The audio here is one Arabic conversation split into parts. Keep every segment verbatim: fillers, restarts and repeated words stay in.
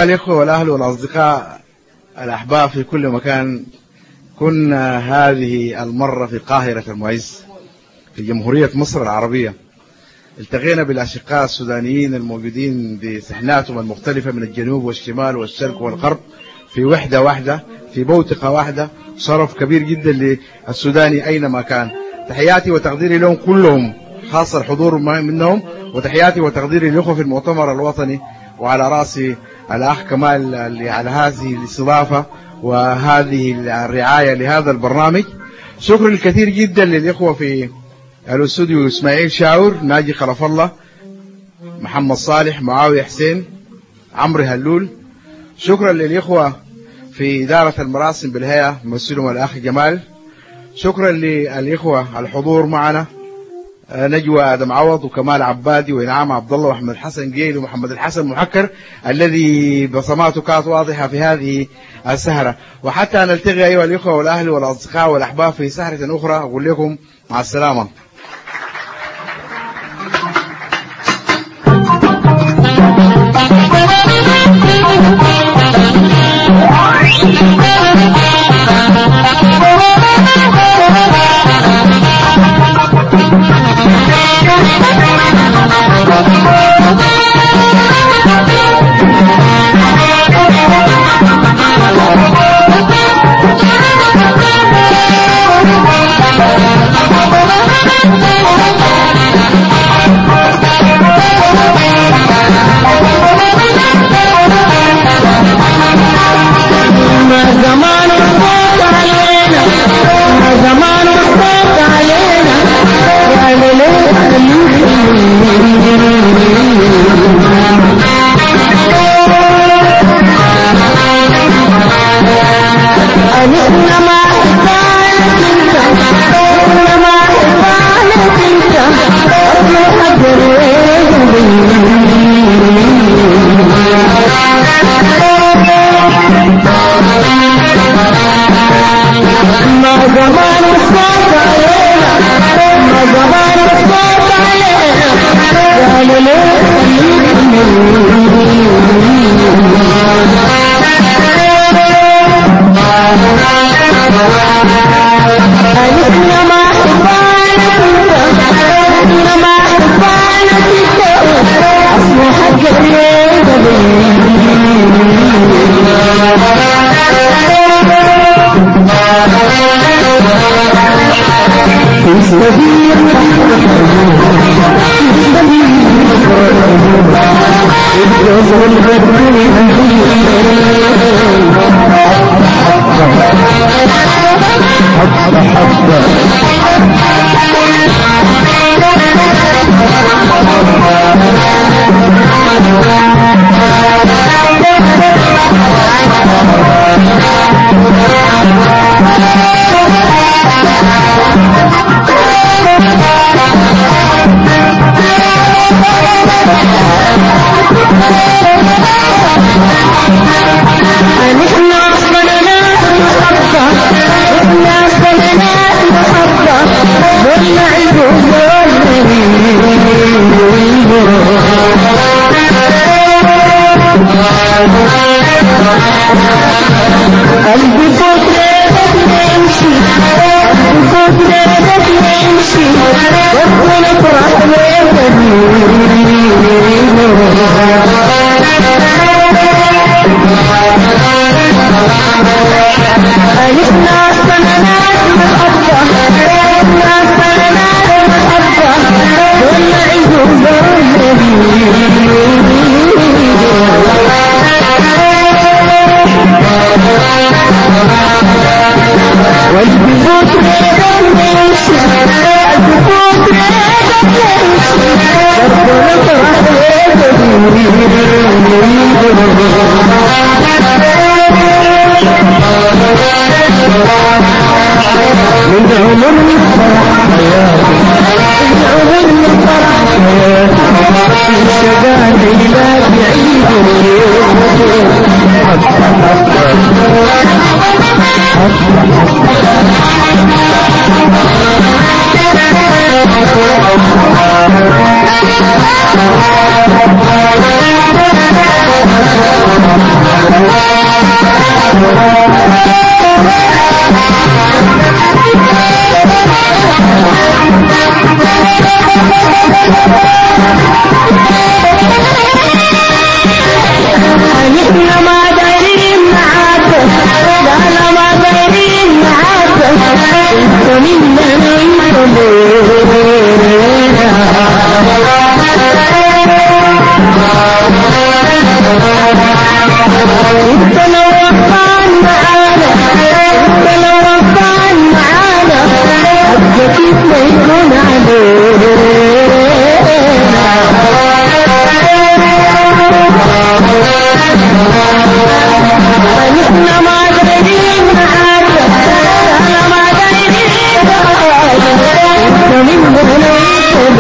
أيها الإخوة والأهل والأصدقاء الأحباب في كل مكان، كنا هذه المرة في القاهرة المعز في جمهورية مصر العربية. التقينا بالأشقاء السودانيين الموجودين بسحناتهم المختلفة من الجنوب والشمال والشرق والغرب في وحدة واحدة، في بوتقة واحدة. شرف كبير جدا للسوداني أينما كان. تحياتي وتقديري لهم كلهم، خاصة الحضور منهم، وتحياتي وتقديري للأخوة في المؤتمر الوطني، وعلى رأسي الأخ كمال اللي على هذه الاستضافة وهذه الرعاية لهذا البرنامج. شكرا الكثير جدا للإخوة في الاستوديو: إسماعيل شاور، ناجي خلف الله، محمد صالح، معاوية حسين، عمرو هلول. شكرا للإخوة في إدارة المراسم بالهيئة، ممثلهم الأخ جمال. شكرا للإخوة الحضور معنا: نجوى آدم عوض وكمال عبادي وإنعام عبد الله وأحمد حسن جيل ومحمد الحسن محكر، الذي بصماته كانت واضحة في هذه السهرة. وحتى نلتقي أيها الإخوة والأهل والأصدقاء والأحباب في سهرة أخرى، أقول لكم مع السلامة. Thank you. احنا ما دايرين معاك، لا لا ما دايرين معاك، انت مننا انت لينا. انت لو وقعان معانا، انت لو وقعان معانا، حقك ما يكون علينا. احنا ما دايرين معاك، انا ما دايرين معاك، انت مننا انت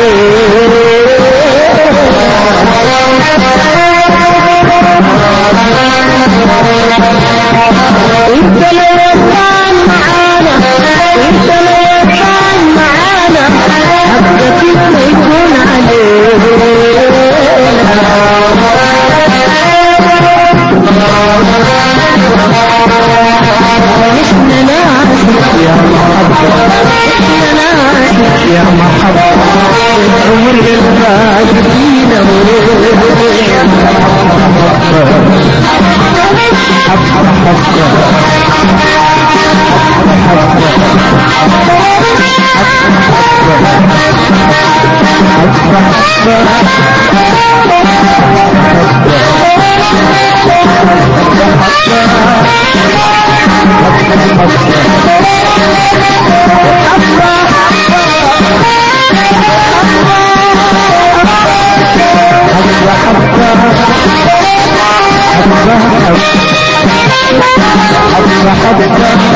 انت لو وقعان معانا، انت لو وقعان معانا، حقك ما يكون علينا. احنا نعشق يا محبة، احنا نعشق يا محبة، العمر الباقي فينا حبة حبة حبة حبة